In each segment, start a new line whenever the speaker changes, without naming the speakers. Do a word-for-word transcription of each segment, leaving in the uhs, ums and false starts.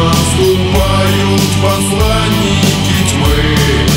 наступают посланники тьмы.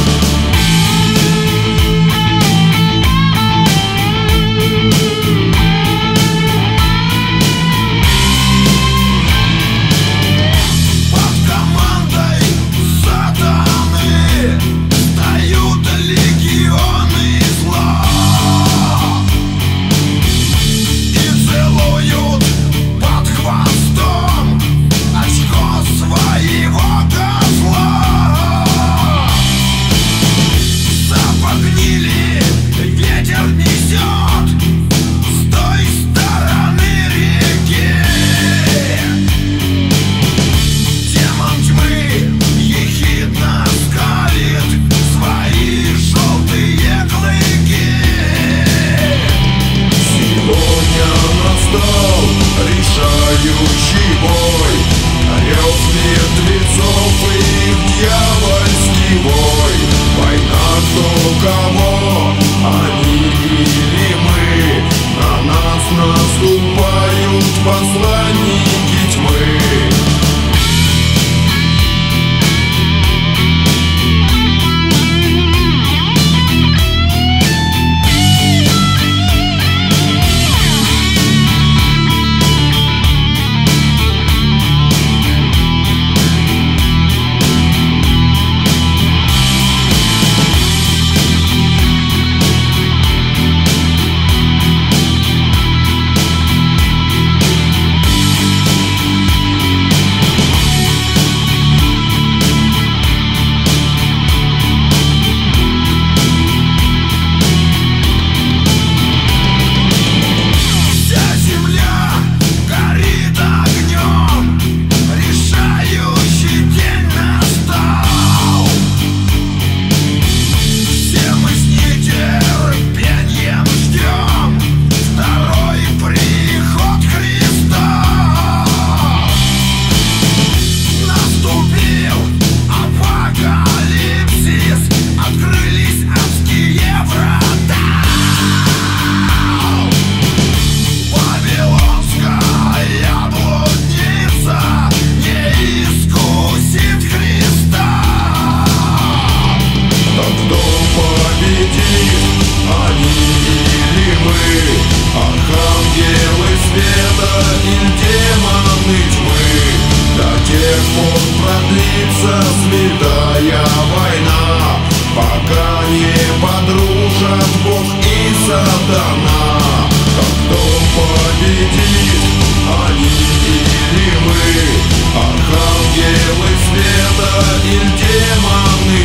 Решающий бой, рев мертвецов и их дьявольский вой. Война кто кого, они или мы. На нас наступают посланники тьмы. Продлится святая война, пока не подружат Бог и сатана. Так кто победит, они или мы? Архангелы света или демоны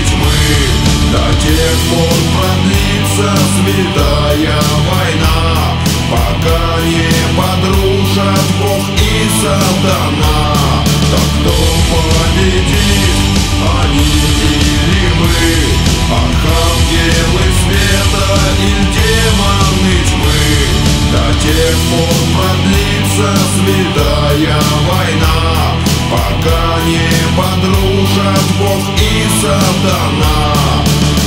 тьмы? До тех пор продлится святая война, пока не подружат Бог и сатана. Так кто победит, они или мы? Архангелы света или демоны тьмы? До тех пор продлится святая война, пока не подружат Бог и сатана.